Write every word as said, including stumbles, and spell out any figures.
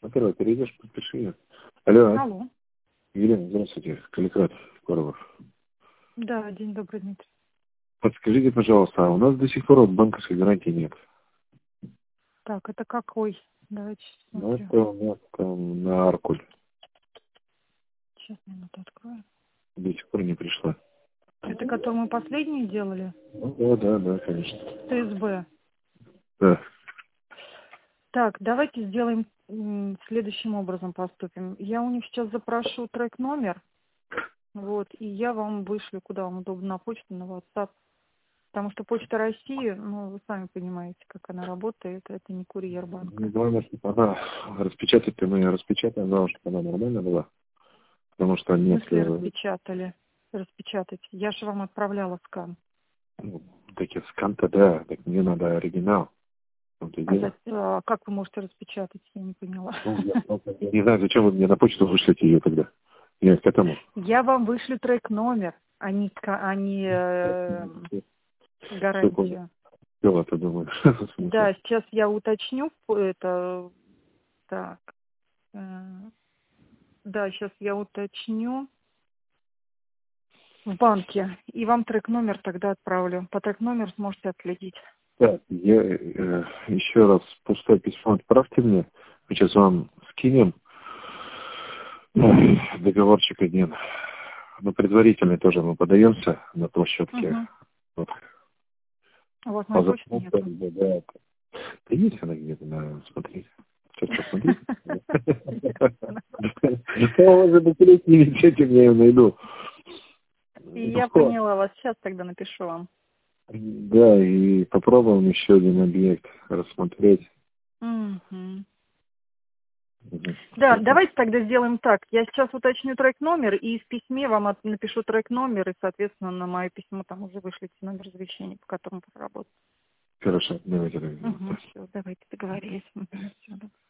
Во-первых, перейдешь, подпиши ее. Алло. Алло. Елена, здравствуйте. Каликрат, Коробов. Да, день добрый, Дмитрий. Подскажите, пожалуйста, а у нас до сих пор вот банковской гарантии нет. Так, это какой? Давайте Ну, смотрю. это у нас там на Аркуль. Сейчас минуту открою. До сих пор не пришла. Это который мы последний делали? Ну, да, да, да, конечно. ТСБ. Да. Так, давайте сделаем м, следующим образом поступим. Я у них сейчас запрошу трек-номер, вот, и я вам вышлю, куда вам удобно, на почту, на WhatsApp. Потому что Почта России, ну, вы сами понимаете, как она работает, это не курьер банка. Главное, чтобы она распечатать-то мы ее распечатаем, но чтобы она нормально была. Потому что В нет, смысле э, распечатали? Распечатать. Я же вам отправляла скан. ну, таких скан-то, да, так мне надо оригинал. В том-то и А, дело. за- а как вы можете распечатать? Я не поняла. Ну, я, я не знаю, зачем вы мне на почту вышлете ее тогда. Я к этому. Я вам вышлю трек-номер, а не, ка- а не э, Сколько гарантию. дело-то, думаю. Да, сейчас я уточню это. Так. э, Да, сейчас я уточню в банке. И вам трек-номер тогда отправлю. По трек-номеру сможете отследить. Так, я э, еще раз пустое письмо отправьте мне. Мы сейчас вам скинем Ой, договорчик один. Ну, предварительный тоже мы подаемся на площадке. Угу. Вот. У вас А моей за почты нету. да, да есть она где-то, надо смотреть. Сейчас посмотрите. Ну, уже на передней вещете я ее найду. Я Что? поняла вас. Сейчас тогда напишу вам. Да, и попробуем еще один объект рассмотреть. Мгм. Мгм. Да, Всё. давайте тогда сделаем так. Я сейчас уточню трек-номер и в письме вам от- напишу трек-номер, и, соответственно, на мое письмо там уже вышлите номер завещания, по которому поработать. Хорошо, давайте так сделаем. Угу, все, давайте договорились. Угу, всё,